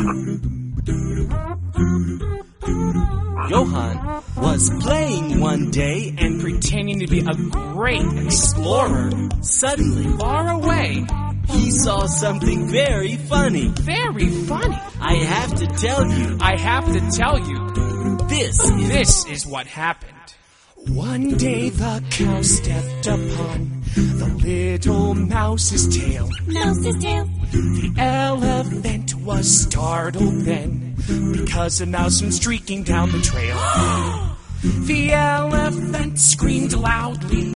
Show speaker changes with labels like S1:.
S1: Johann was playing one day and
S2: pretending to be a great explorer.
S1: suddenly
S2: Far away.
S1: he saw something very funny.
S2: Very funny.
S1: I have to tell you,
S2: I have to tell you, this is what happened. One day the cow stepped upon the little mouse's tail.
S3: Mouse's tail.
S2: The elephant was startled then, because a mouse went streaking down the trail. The elephant screamed loudly.